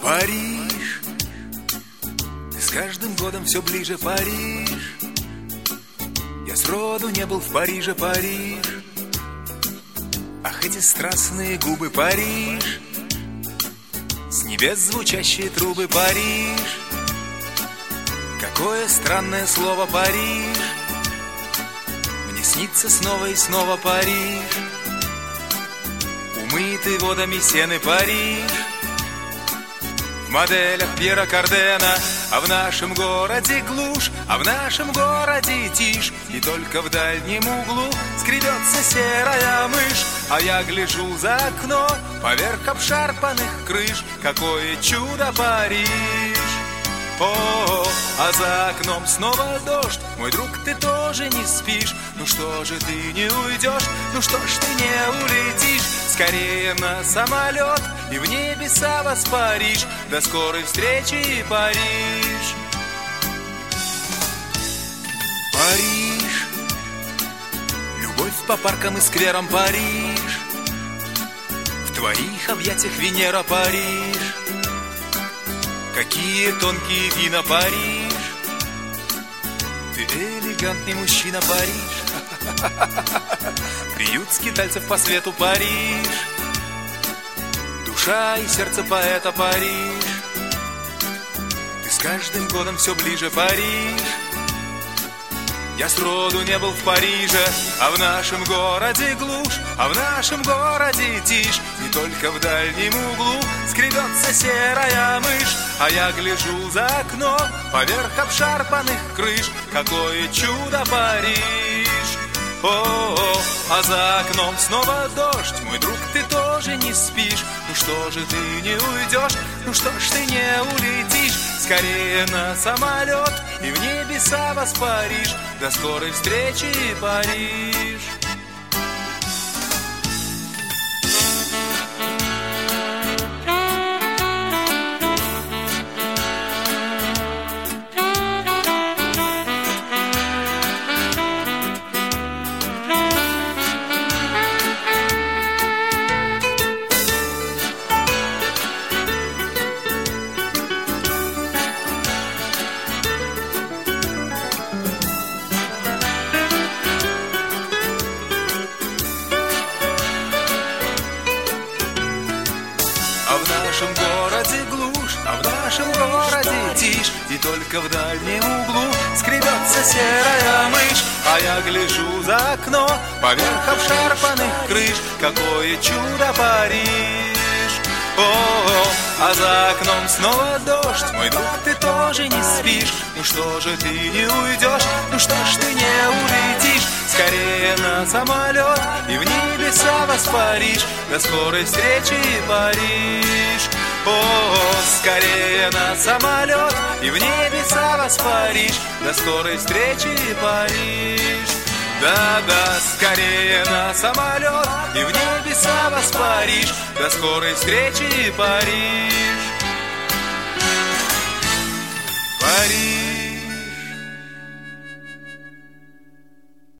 Париж, с каждым годом все ближе Париж. Я сроду не был в Париже, Париж. Ах, эти страстные губы, Париж, с небес звучащие трубы, Париж. Какое странное слово Париж. Мне снится снова и снова Париж. Умытый водами Сены Париж. В моделях Пьера Кардена. А в нашем городе глушь, а в нашем городе тишь. И только в дальнем углу скребется серая мышь. А я гляжу за окно поверх обшарпанных крыш. Какое чудо Париж! О, а за окном снова дождь. Мой друг, ты тоже не спишь. Ну что же ты не уйдешь? Ну что ж ты не улетишь? Скорее на самолет и в небеса воспаришь. До скорой встречи, Париж. Париж, любовь по паркам и скверам, Париж. В твоих объятиях Венера, Париж. Какие тонкие вина, Париж. Ты элегантный мужчина, Париж. Приют скитальцев по свету, Париж. Душа и сердце поэта, Париж. Ты с каждым годом все ближе, Париж. Я сроду не был в Париже, а в нашем городе глушь, а в нашем городе тишь. И только в дальнем углу скребется серая мышь. А я гляжу за окно поверх обшарпанных крыш. Какое чудо Париж! О, а за окном снова дождь. Мой друг, ты тоже не спишь. Ну что же ты не уйдешь? Ну что ж ты не улетишь? Скорее на самолет и в небеса воспаришь. До скорой встречи, Париж. А в нашем городе глушь, а в нашем городе тишь. И только в дальнем углу скребется серая мышь. А я гляжу за окно поверх обшарпанных крыш. Какое чудо Париж! О, а за окном снова дождь. Мой друг, ты тоже не спишь. Ну что же ты не уйдешь? Ну что ж ты не улетишь? Скорее на самолет и в небеса воспаришь. До скорой встречи, Париж. О, скорее на самолет и в небеса воспаришь. До скорой встречи, Париж. Да-да, скорее на самолет и в небеса воспаришь. До скорой встречи, Париж. Париж.